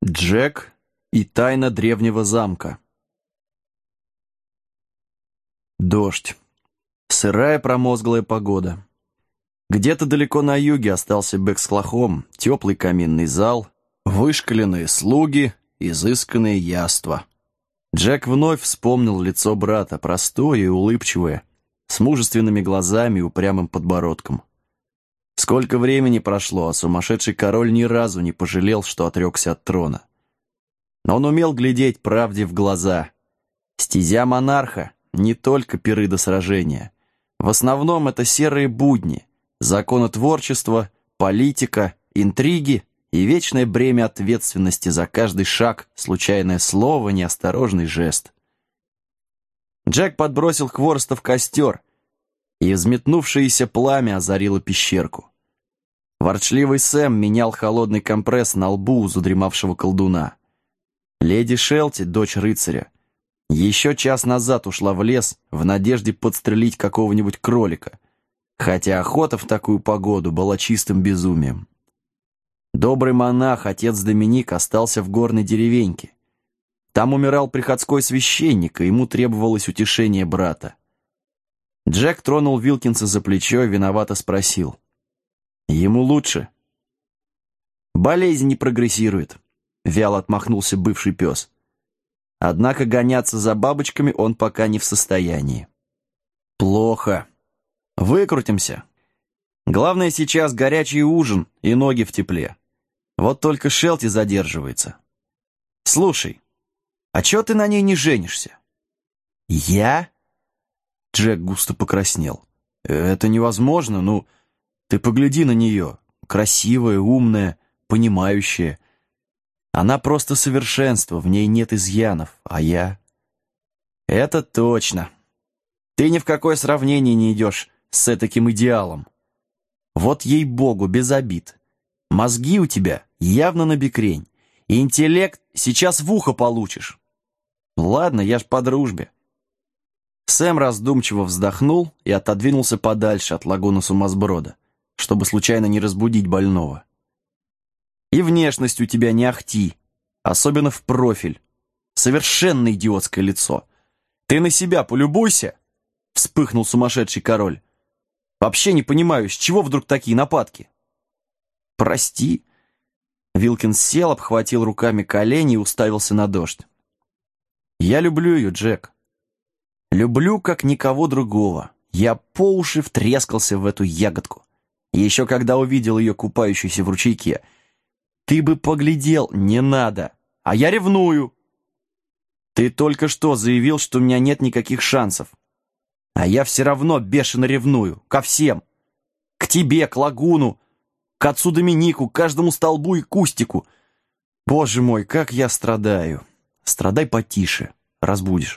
Джек и тайна древнего замка. Дождь. Сырая промозглая погода. Где-то далеко на юге остался Бэксклахом, теплый каминный зал, вышкаленные слуги, изысканные яства. Джек вновь вспомнил лицо брата, простое и улыбчивое, с мужественными глазами и упрямым подбородком. Сколько времени прошло, а сумасшедший король ни разу не пожалел, что отрекся от трона. Но он умел глядеть правде в глаза. Стезя монарха — не только пиры до сражения. В основном это серые будни, законотворчество, политика, интриги и вечное бремя ответственности за каждый шаг, случайное слово, неосторожный жест. Джек подбросил хвороста в костер, и взметнувшееся пламя озарило пещерку. Ворчливый Сэм менял холодный компресс на лбу у задремавшего колдуна. Леди Шелти, дочь рыцаря, еще час назад ушла в лес в надежде подстрелить какого-нибудь кролика, хотя охота в такую погоду была чистым безумием. Добрый монах, отец Доминик, остался в горной деревеньке. Там умирал приходской священник, и ему требовалось утешение брата. Джек тронул Вилкинса за плечо и виновато спросил: «Ему лучше?» «Болезнь не прогрессирует», — вяло отмахнулся бывший пес. «Однако гоняться за бабочками он пока не в состоянии». «Плохо. Выкрутимся. Главное сейчас горячий ужин и ноги в тепле. Вот только Шелти задерживается. Слушай, а чё ты на ней не женишься?» «Я?» Джек густо покраснел. «Это невозможно, ну, ты погляди на нее. Красивая, умная, понимающая. Она просто совершенство, в ней нет изъянов, а я...» «Это точно. Ты ни в какое сравнение не идешь с этаким идеалом. Вот ей-богу, без обид. Мозги у тебя явно набекрень, и интеллект сейчас в ухо получишь. Ладно, я ж по дружбе». Сэм раздумчиво вздохнул и отодвинулся подальше от лагуна сумасброда, чтобы случайно не разбудить больного. «И внешность у тебя не ахти, особенно в профиль. Совершенно идиотское лицо. Ты на себя полюбуйся!» — вспыхнул сумасшедший король. «Вообще не понимаю, с чего вдруг такие нападки?» «Прости». Вилкинс сел, обхватил руками колени и уставился на дождь. «Я люблю ее, Джек. Люблю, как никого другого. Я по уши втрескался в эту ягодку. Еще когда увидел ее купающейся в ручейке. Ты бы поглядел, не надо. А я ревную. Ты только что заявил, что у меня нет никаких шансов. А я все равно бешено ревную. Ко всем. К тебе, к лагуну, к отцу Доминику, к каждому столбу и кустику. Боже мой, как я страдаю. Страдай потише, разбудишь».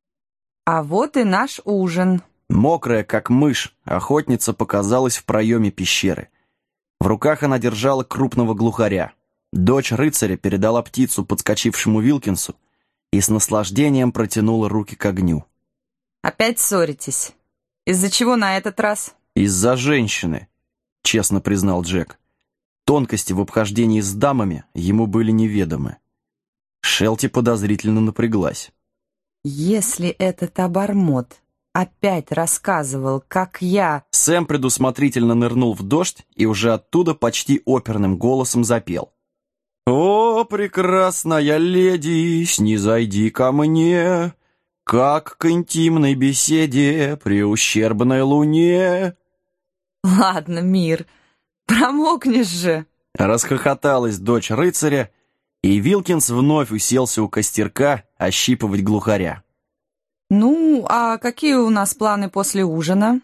А вот и наш ужин. Мокрая, как мышь, охотница показалась в проеме пещеры. В руках она держала крупного глухаря. Дочь рыцаря передала птицу подскочившему Вилкинсу и с наслаждением протянула руки к огню. Опять ссоритесь? Из-за чего на этот раз? «Из-за женщины», — честно признал Джек. Тонкости в обхождении с дамами ему были неведомы. Шелти подозрительно напряглась. Если этот обормот опять рассказывал, как я... Сэм предусмотрительно нырнул в дождь и уже оттуда почти оперным голосом запел. «О, прекрасная леди, снизойди ко мне, как к интимной беседе при ущербной луне». Ладно, мир, промокнешь же. Расхохоталась дочь рыцаря, и Вилкинс вновь уселся у костерка ощипывать глухаря. Ну, а какие у нас планы после ужина?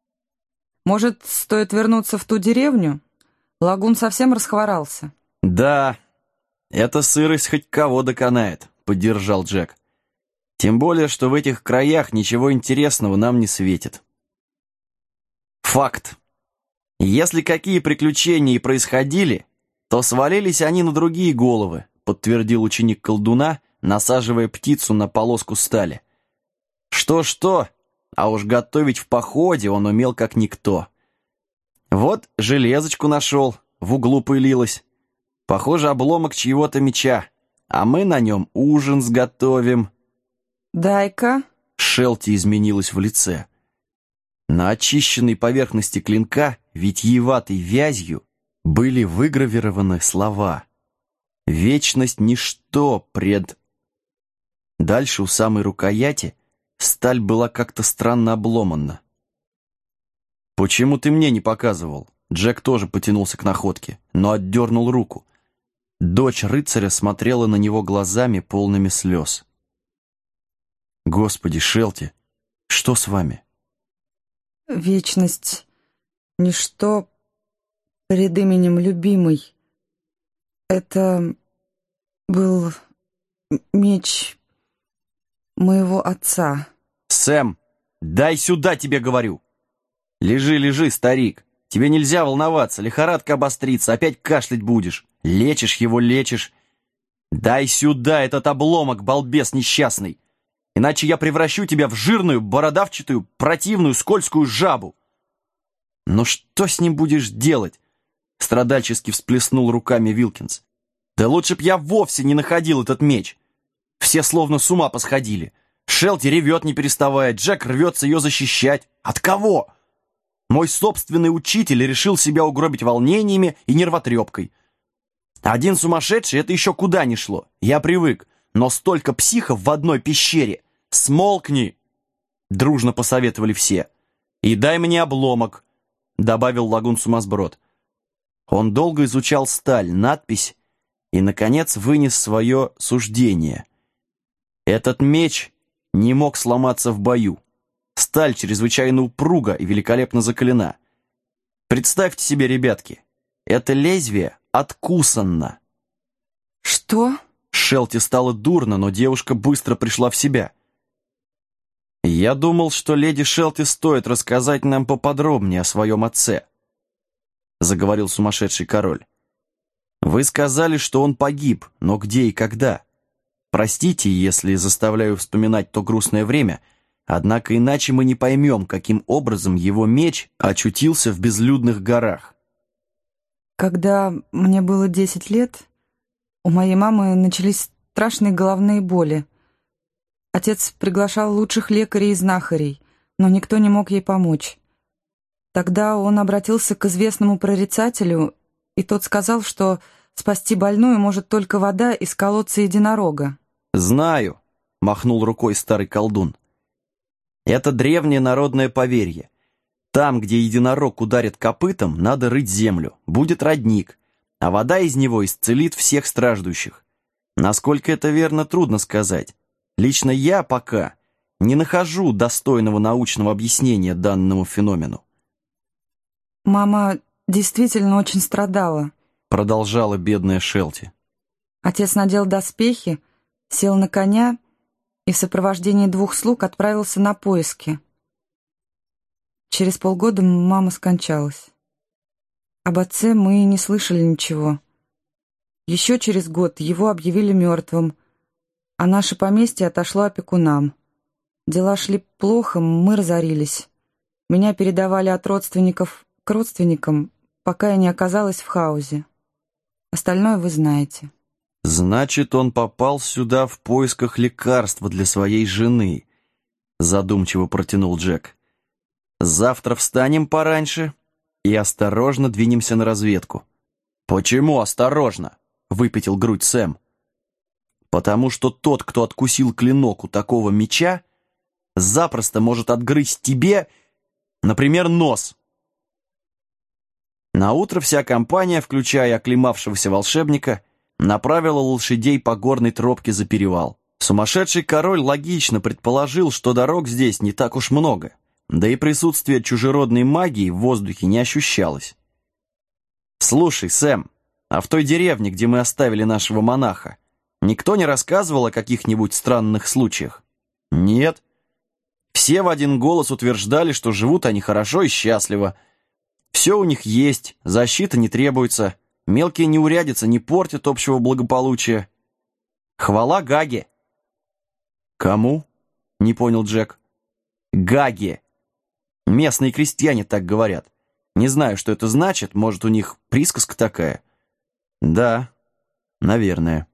Может, стоит вернуться в ту деревню? Лагун совсем расхворался. «Да, эта сырость хоть кого доконает», — поддержал Джек. «Тем более, что в этих краях ничего интересного нам не светит». «Факт. Если какие приключения и происходили, то свалились они на другие головы», — подтвердил ученик колдуна, насаживая птицу на полоску стали. Что-что, а уж готовить в походе он умел как никто. Вот железочку нашел, в углу пылилась. Похоже, обломок чьего-то меча, а мы на нем ужин сготовим». «Дай-ка». Шелти изменилась в лице. На очищенной поверхности клинка витиеватой вязью были выгравированы слова: «Вечность — ничто пред...» Дальше у самой рукояти сталь была как-то странно обломана. «Почему ты мне не показывал?» Джек тоже потянулся к находке, но отдернул руку. Дочь рыцаря смотрела на него глазами, полными слез. «Господи, Шелти, что с вами?» «Вечность — ничто пред именем любимой. Это был меч моего отца». «Сэм, дай сюда, тебе говорю!» «Лежи, лежи, старик. Тебе нельзя волноваться, лихорадка обострится, опять кашлять будешь. Лечишь его, лечишь. Дай сюда этот обломок, балбес несчастный. Иначе я превращу тебя в жирную, бородавчатую, противную, скользкую жабу». «Но что с ним будешь делать?» Страдальчески всплеснул руками Вилкинс. «Да лучше б я вовсе не находил этот меч. Все словно с ума посходили. Шелти ревет не переставая, Джек рвется ее защищать. От кого? Мой собственный учитель решил себя угробить волнениями и нервотрепкой. Один сумасшедший — это еще куда ни шло. Я привык, но столько психов в одной пещере. Смолкни!» Дружно посоветовали все. «И дай мне обломок», — добавил лагун Сумасброд. Он долго изучал сталь, надпись и, наконец, вынес свое суждение. Этот меч не мог сломаться в бою. Сталь чрезвычайно упруга и великолепно закалена. Представьте себе, ребятки, это лезвие откусанно. «Что?» Шелти стало дурно, но девушка быстро пришла в себя. «Я думал, что леди Шелти стоит рассказать нам поподробнее о своем отце», заговорил сумасшедший король. «Вы сказали, что он погиб, но где и когда? Простите, если заставляю вспоминать то грустное время, однако иначе мы не поймем, каким образом его меч очутился в безлюдных горах». «Когда мне было 10 лет, у моей мамы начались страшные головные боли. Отец приглашал лучших лекарей и знахарей, но никто не мог ей помочь. Тогда он обратился к известному прорицателю, и тот сказал, что спасти больную может только вода из колодца единорога». «Знаю», — махнул рукой старый колдун. «Это древнее народное поверье. Там, где единорог ударит копытом, надо рыть землю, будет родник, а вода из него исцелит всех страждущих. Насколько это верно, трудно сказать. Лично я пока не нахожу достойного научного объяснения данному феномену». «Мама действительно очень страдала», — продолжала бедная Шелти. Отец надел доспехи, сел на коня и в сопровождении 2 слуг отправился на поиски. Через полгода мама скончалась. Об отце мы не слышали ничего. Еще через год его объявили мертвым, а наше поместье отошло опекунам. Дела шли плохо, мы разорились. Меня передавали от родственников к родственникам, пока я не оказалась в Хаузе. Остальное вы знаете». «Значит, он попал сюда в поисках лекарства для своей жены», задумчиво протянул Джек. «Завтра встанем пораньше и осторожно двинемся на разведку». «Почему осторожно?» — выпятил грудь Сэм. «Потому что тот, кто откусил клинок у такого меча, запросто может отгрызть тебе, например, нос». Наутро вся компания, включая оклемавшегося волшебника, направила лошадей по горной тропке за перевал. Сумасшедший король логично предположил, что дорог здесь не так уж много, да и присутствие чужеродной магии в воздухе не ощущалось. «Слушай, Сэм, а в той деревне, где мы оставили нашего монаха, никто не рассказывал о каких-нибудь странных случаях?» «Нет». Все в один голос утверждали, что живут они хорошо и счастливо. Все у них есть, защита не требуется, мелкие неурядицы не портят общего благополучия. Хвала Гаге. «Кому?» — не понял Джек. «Гаге. Местные крестьяне так говорят. Не знаю, что это значит, может, у них присказка такая». «Да, Наверное.